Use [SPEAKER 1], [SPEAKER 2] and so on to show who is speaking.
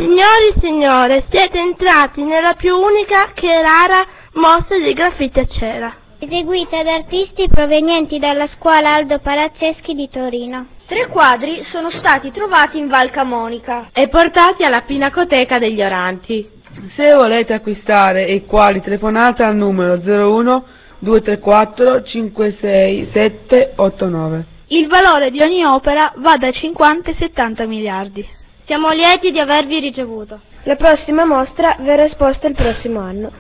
[SPEAKER 1] Signori e signore, siete entrati nella più unica che rara mostra di graffiti a cera,
[SPEAKER 2] eseguita da artisti provenienti dalla scuola Aldo Palazzeschi di Torino.
[SPEAKER 3] 3 quadri sono stati trovati in Val Camonica
[SPEAKER 1] e portati alla Pinacoteca degli Oranti.
[SPEAKER 4] Se volete acquistare i quadri telefonate al numero 01 234 56789.
[SPEAKER 5] Il valore di ogni opera va da 50 ai 70 miliardi.
[SPEAKER 3] Siamo lieti di avervi ricevuto.
[SPEAKER 6] La prossima mostra verrà esposta il prossimo anno.